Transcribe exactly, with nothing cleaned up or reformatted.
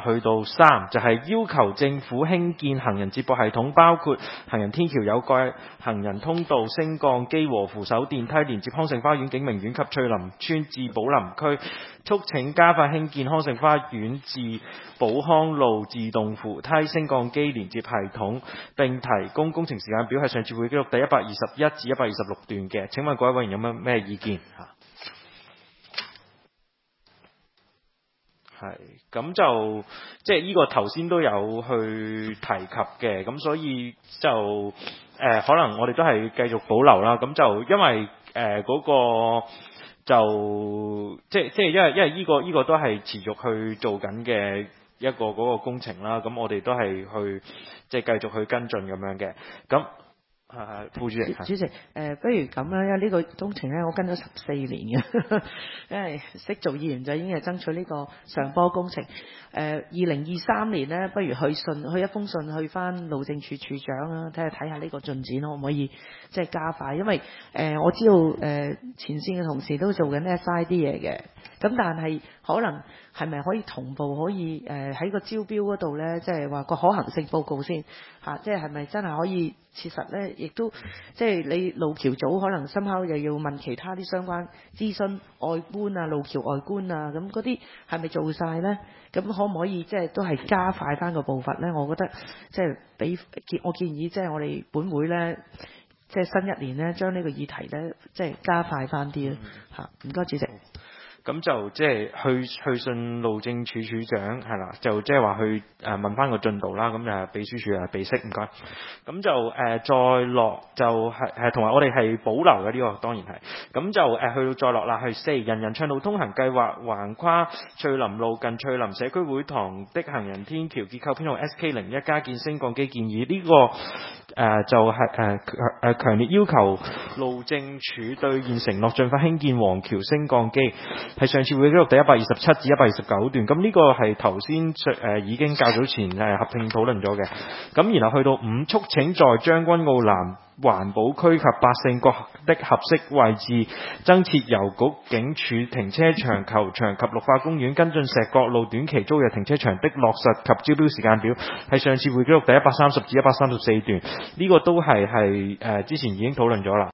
去到三就係、是、要求政府興建行人接駁系統，包括行人天橋、有蓋行人通道、升降機和扶手電梯，連接康盛花園、景明苑及翠林村至寶林區。促請加快興建康盛花園至寶康路自動扶梯升降機連接系統，並提供工程時間表，係上次會記錄第一百二十一至一百二十六段嘅。請問各位委員有咩咩意見？係咁就即係呢個頭先都有去提及嘅，咁所以就誒、呃、可能我哋都係繼續保留啦。咁就因為誒嗰、呃那個就即係即係因為因為呢個呢個都係持續去做緊嘅一個嗰個工程啦。咁我哋都係去即係繼續去跟進咁樣嘅。咁係係副主席， 主席誒、呃，不如咁啦，因為呢個工程咧，我跟咗十四年嘅，因為識做議員就已經係爭取呢個上坡工程。誒、呃，二零二三年咧，不如去信，去一封信去翻路政署署長啦，睇下睇下呢個進展可唔可以即係加快？因為誒、呃、我知道誒、呃、前線嘅同事都做緊 S I 啲嘢嘅，咁但係可能係咪可以同步可以誒喺、呃、個招標嗰度咧，即係話個可行性報告先嚇、啊，即係係咪真係可以切實咧？亦都即係你路橋組可能深刻又要問其他啲相關諮詢外觀啊、路橋外觀啊，咁嗰啲係咪做晒咧？咁可唔可以即係都係加快翻個步伐咧？我覺得即係俾我建議，即係我哋本會咧，即係新一年咧，將呢個議題咧，即係加快翻啲啦嚇。唔該，主席。 咁就即係去去信路政署署長係啦，就即係話去誒問翻個進度啦。咁誒秘書處誒備悉，唔該。咁就誒、呃、再落就係係同埋我哋係保留嘅呢、這個當然係。咁就誒、呃、去到再落啦，去四人人暢道通行計劃橫跨翠林路近翠林社區會堂的行人天橋結構編號 S K 零一加建升降機建議呢、這個。誒、呃、就係誒誒強烈要求路政署兌現承諾，盡快興建黃橋升降機，係上次會記錄第一百二十七至一百二十九段。咁呢個係頭先誒已經較早前誒合併討論咗嘅。咁然後去到五，促請在將軍澳南環保區及百勝角的合適位置增設郵局、警署停車場、球場及綠化公園，跟進石角路短期租約停車場的落實及招標時間表，係上次會記錄第一百三十至一百三十四段。呢、這個都係係誒之前已經討論咗啦。